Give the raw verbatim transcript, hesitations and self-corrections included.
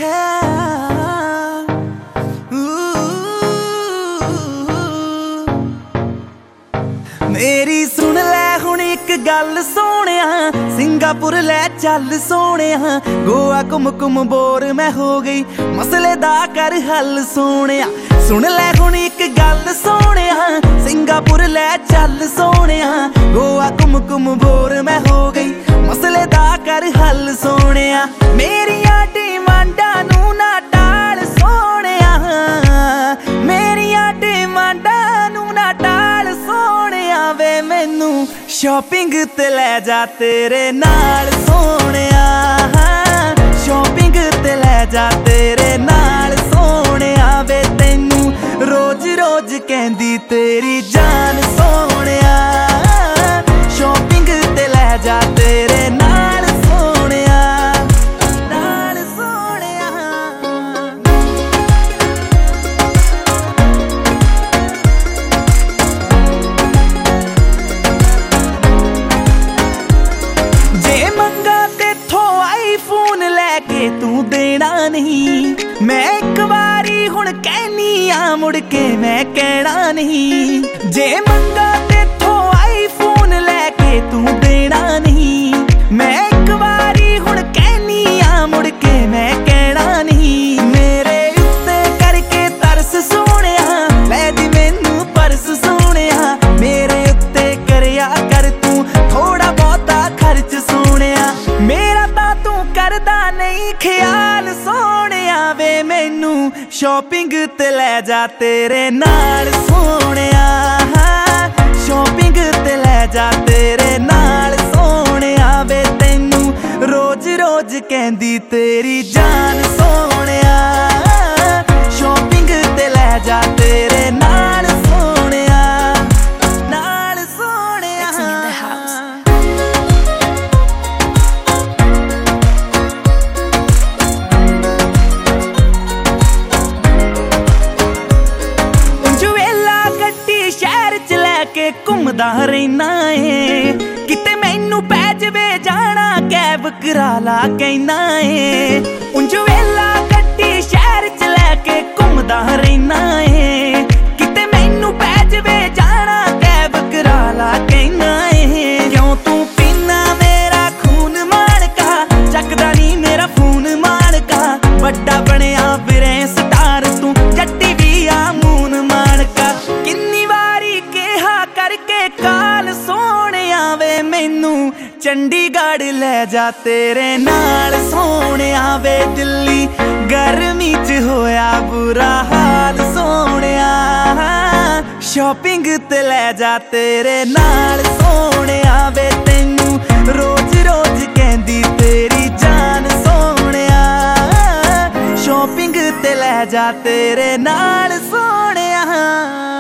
मेरी सुन लै हुण इक गल सोहणिया, सिंगापुर लै चल सोहणिया। गोवा घुम घुम बोर मैं हो गई, मसले दा कर हल सोहणिया। सुन लै हुण इक गल सोहणिया, सिंगापुर लै चल सोहणिया। गोवा घुम घुम बोर मैं हो गई, मसले दा कर हल सोहणिया। मेरियां डिमांडां नूं ना टाल सोहणिया, मेरियां डिमांडां नूं ना टाल सोहणिया। वे मैनू शॉपिंग ते लै जा तेरे नाल सोहणिया, शॉपिंग ते लै जा तेरे नाल सोहणिया। वे तैनू रोज रोज कहंदी तेरी जान सोहणिया, शॉपिंग ते लै जा तेरे नाल सोहणिया, नाल सोहणिया। जे मंगा तेथों आईफोन लैके तू देना नहीं, मैं एक बारी हुण कहनी आ मुड़ के मैं कहना नहीं। जे मंगा तेथों आईफोन लैके तू देना नहीं, मैं एक बारी हुण कहनी आ मुड़ के मैं कहना नहीं। मेरे उत्ते करके तरस सोहणिया, लै दी मैनू परस सोहणिया। मेरे उत्ते करया कर तू थोड़ा बहुता खर्च सोहणिया, मेरा तां तू करदा नहीं ख्याल सोहणिया। वे मैनू शॉपिंग ते लै जा तेरे नाल सोहणिया, शॉपिंग ते लै जा तेरे नाल सोहणिया। वे तैनू रोज रोज कहंदी तेरी जान सोहणिया, शॉपिंग ते लै जा तेरे नाल सोहणिया, नाल सोहणिया। शहर च लैके घूमदा रहना है, किते मैनू पै जवे जाना कैब करा ला कहना है। उंज वेला गड्डी शहर च लैके घूमदा रहना है, किते मैनू पै जवे जाना कैब करा ला कहना है। क्यों तू पीना मेरा खून माणका, चकदा नी मेरा फोन माणका। बड़ा बनिया फिरे स्टार तू, जट्टी भी आ मून माणका। किन्नी करके काल सोहणिया, वे मैनू चंडीगढ़ लै जा तेरे नाल सोहणिया। वे दिल्ली गर्मी च होया बुरा हाल सोहणिया, शॉपिंग ते लै जा तेरे नाल सोहणिया। वे तैनू रोज रोज कहंदी तेरी जान सोहणिया, शॉपिंग ते लै जा तेरे नाल सोहणिया।